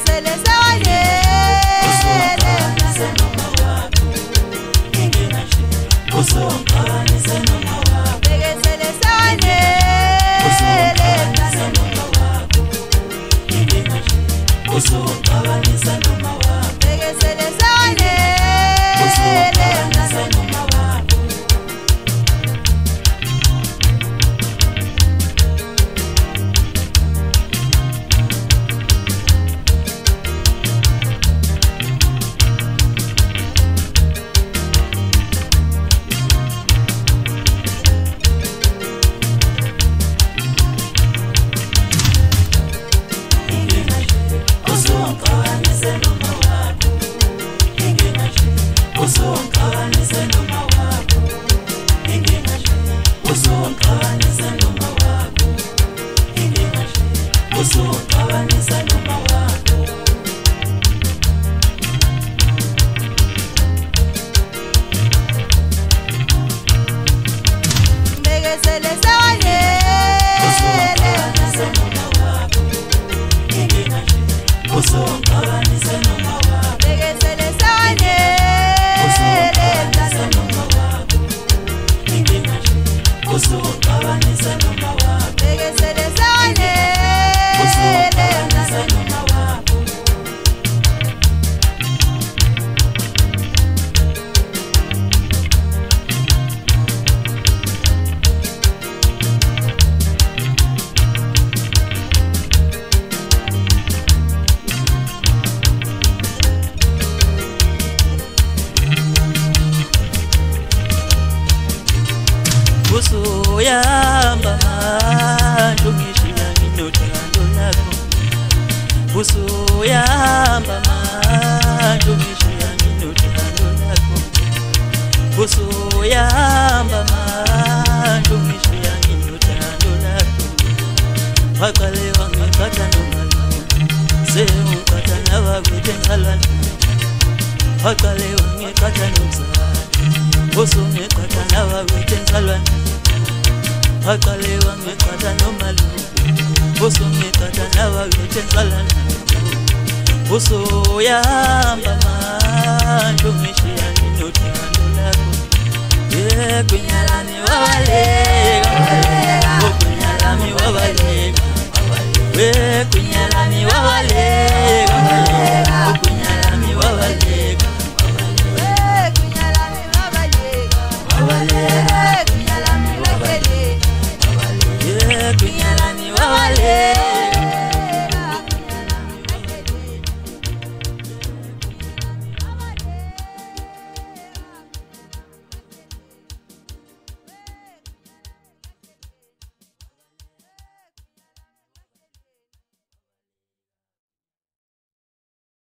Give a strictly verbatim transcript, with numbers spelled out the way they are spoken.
Yamba mandungishia minotando lako Buso yamba mandungishia minotando lako Buso yamba mandungishia minotando lako Wakale wangekata nomalo Se unkata na wawete ngalani Wakale wangekata nomzali Buso ngekata na wawete ngalani Wakale wangekata nomalu Buso ngekata na wawete ngalani Buso yamba mandungishia minotando lako Ye kunyalani wawalega Wawalega Kunyalani wawalega We kunyalani wawalega